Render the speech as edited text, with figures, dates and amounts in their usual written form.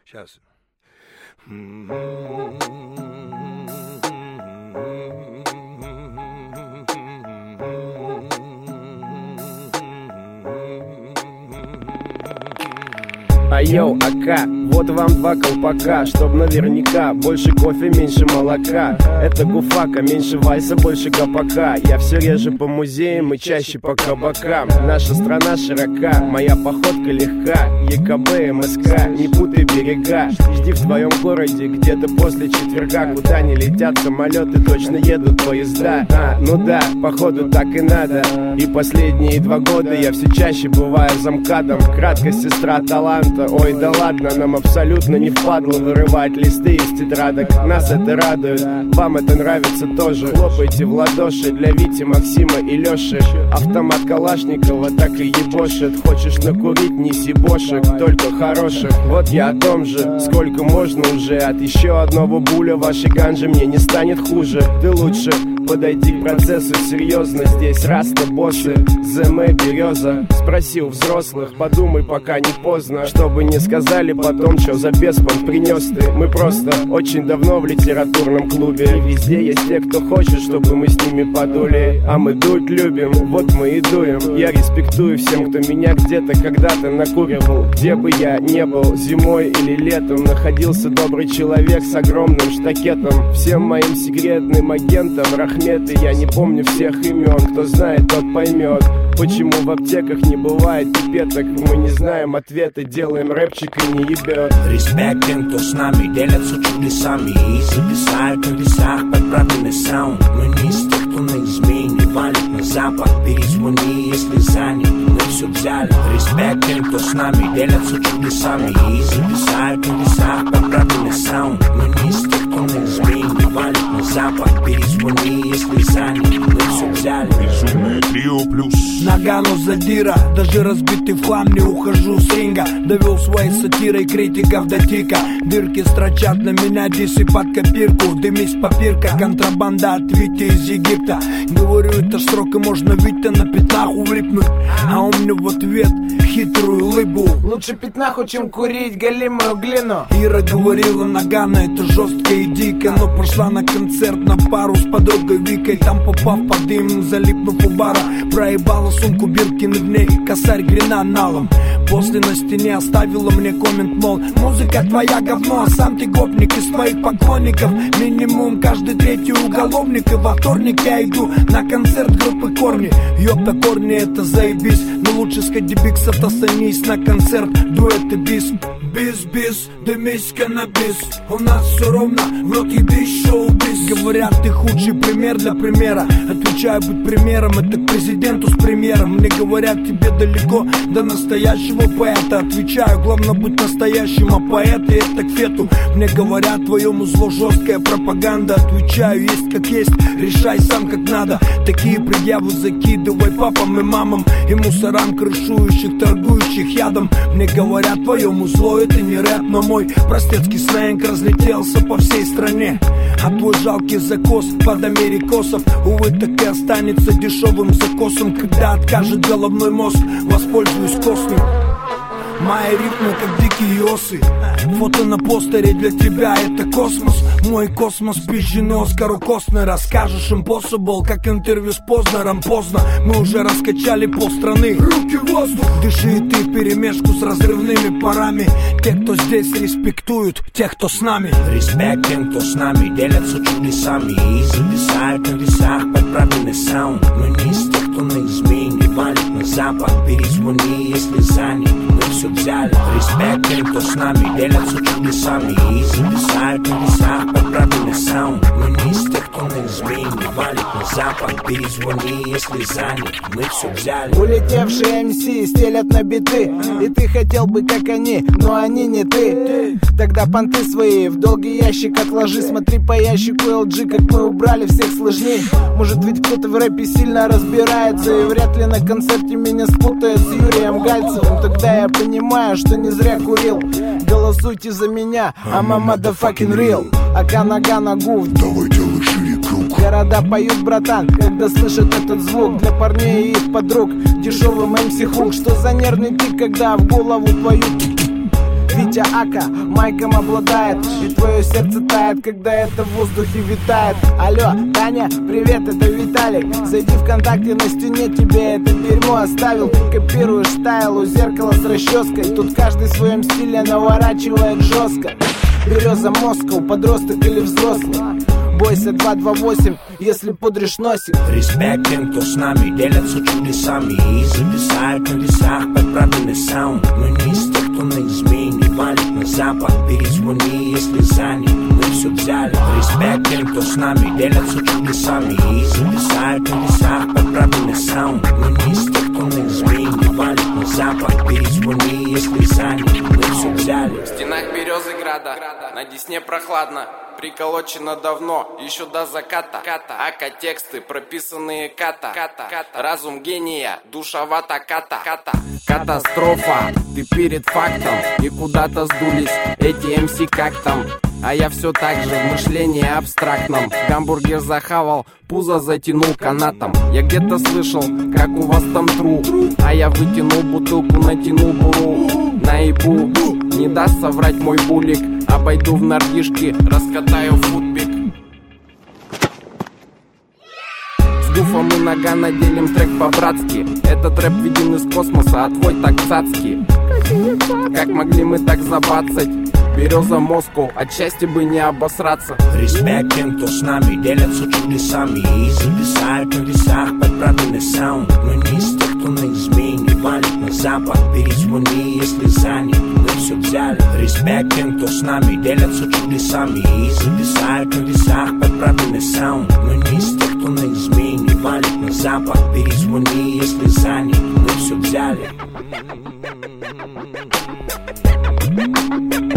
Сейчас. Айоу, АК, вот вам 2 колпака, чтоб наверняка больше кофе, меньше молока. Это гуфака, меньше вальса, больше гопака. Я все реже по музеям и чаще по кабакам. Наша страна широка, моя походка легка. ЕКБ, МСК, не путай берега. Жди в твоем городе, где-то после четверга. Куда не летят самолеты, точно едут поезда. Ну да, походу так и надо. И последние 2 года я все чаще бываю замкадом. Кратко, сестра таланта. Ой, да ладно, нам абсолютно не впадло вырывать листы из тетрадок. Нас это радует, вам это нравится тоже. Хлопайте в ладоши для Вити, Максима и Лёши. Автомат Калашникова так и ебошит. Хочешь накурить, неси бошек, только хороших. Вот я о том же, сколько можно уже. От еще одного буля вашей ганжи мне не станет хуже. Ты лучше подойди к процессу серьезно. Здесь раста, боссы, ЗМ, береза. Спроси у взрослых, подумай, пока не поздно. Чтобы не сказали потом, что за беспон принес ты. Мы просто очень давно в литературном клубе. И везде есть те, кто хочет, чтобы мы с ними подули. А мы дуть любим, вот мы и дуем. Я респектую всем, кто меня где-то когда-то накуривал. Где бы я не был, зимой или летом, находился добрый человек с огромным штакетом. Всем моим секретным агентам рахметы. Я не помню всех имен, кто знает, тот поймет. Почему в аптеках не бывает пипеток? Мы не знаем ответы, делаем рэпчик и не ебет. Респект тем, кто с нами делятся чудесами и зависают на весах подправленный саунд. Мы не из тех, кто на измене валит на запад. Перезвони, если занят, мы все взяли. Респект тем, кто с нами делятся чудесами и зависают на весах подправленный саунд. Мы не из тех, кто на измене валит на запад. Перезвони, если занят, мы все взяли. Безумное трио плюс Нагану задира, даже разбитый в хлам не ухожу с ринга. Довел своей сатирой критиков до тика. Дырки строчат на меня дисы под копирку. Дымись попирка, контрабанда от Вити из Египта. Говорю, это срок и можно Витя на пятнах улипнуть. А он мне в ответ хитрую лыбу. Лучше пятнаху, чем курить галимую глину. Ира говорила, Нагана это жестко и дико. Но пошла на концерт на пару с подругой Викой. Там попав под дым, залипнув у бара, проебала сумку Биркин, в ней косарь гренаналом. После на стене оставила мне коммент, мол, музыка твоя говно, а сам ты гопник из твоих поклонников. Минимум каждый третий уголовник. И во вторник я иду на концерт группы Корни. Ёпта, Корни это заебись. Но лучше сходи бикс, отостанись на концерт дуэты бис. Бис-бис, дымись каннабис. У нас все ровно, в рот ебись, шоу-биз. Говорят, ты худший пример для примера. Отвечаю, быть примером, это к президенту с премьером. Мне говорят, тебе далеко до настоящего поэта. Отвечаю, главное быть настоящим, а поэты это к фету. Мне говорят, твоему зло жесткая пропаганда. Отвечаю, есть как есть, решай сам как надо. Такие предъявы закидывай папам и мамам и мусорам, крышующих, торгующих ядом. Мне говорят, твоему зло это не рэп, но мой простецкий сленг разлетелся по всей стране. А твой жалкий закос под америкосов, увы, так и останется дешевым закосом. Когда откажет головной мозг, воспользуюсь костным. Мои ритмы как дикие осы. Фото на постере для тебя это космос. Мой космос пизженый Оскару Костнера. Скажешь impossible, как интервью с Познером. Поздно, мы уже раскачали полстраны. Руки в воздух. Дыши ты вперемешку с разрывными парами. Те, кто здесь респектуют, тех, кто с нами. Респект тем, кто с нами делятся чудесами и зависают на весах подправленный саунд. Мы не из тех, кто на измене валит на запад. Перезвони, если занят, мы все взяли. Респект тем, кто с нами делятся чудесами и зависают на весах подправленный саунд. Мы не из тех, кто на измене валит на запад. Перезвони, если занят, мы все взяли. Улетевшие МС стелят на биты, и ты хотел бы как они, но они не ты. Тогда понты свои в долгий ящик отложи. Смотри по ящику LG, как мы убрали всех сложней. Может ведь кто-то в рэпе сильно разбирается, и вряд ли на концерте меня спутает с Юрием Гальцевым. Тогда я понимаю, что не зря курил. Голосуйте за меня, I'm a motherfucking real. Ака нога ногу, давай делай шире круг. Города поют, братан, когда слышат этот звук. Для парней и их подруг дешевым MC хук. Что за нервный тик, когда в голову твою Витя Ака майком обладает, и твое сердце тает, когда это в воздухе витает. Алло, Таня, привет, это Виталик. Зайди ВКонтакте, на стене тебе это дерьмо оставил. Ты копируешь стайл у зеркала с расческой. Тут каждый в своем стиле наворачивает жестко. Береза Москва, подросток или взрослый. Бойся 228, если пудришь носик. Респект тем, кто с нами делятся чудесами и зависает на весах под правильный саунд. Мы не из тех, кто на измене валит на запад. Перезвони, если занят, мы все взяли. Респект тем, кто с нами делятся чудесами и зависает на весах под правильный саунд. Мы не из тех, кто на измене валит на запад. Перезвони, если занят, мы все взяли. В стенах Березыграда на Десне прохладно. Приколочено давно, еще до заката. Ака тексты, прописанные ката. Разум гения, душевата ката. Катастрофа, ты перед фактом. И куда-то сдулись эти МС как там. А я все так же в мышлении абстрактном. Гамбургер захавал, пузо затянул канатом. Я где-то слышал, как у вас там тру. А я вытянул бутылку, натянул буру. Наебу, не даст соврать мой булик. Обойду в нордишки, раскатаю футбик. С гуфом и Нагано делим трек по-братски. Этот рэп виден из космоса, а твой так цацкий. Как могли мы так забацать? Береза Москва, от счастья бы не обосраться. Респект тем, кто с нами делятся чудесами и зависает на весах под правильный саунд. Мы не из тех, кто на измене валит на запад. Перезвони, если занят, мы все взяли. Респект тем, кто с нами делятся чудесами и зависает на весах под правильный саунд. Мы не из тех, кто на измене валит на запад. Перезвони, если занят, мы все взяли.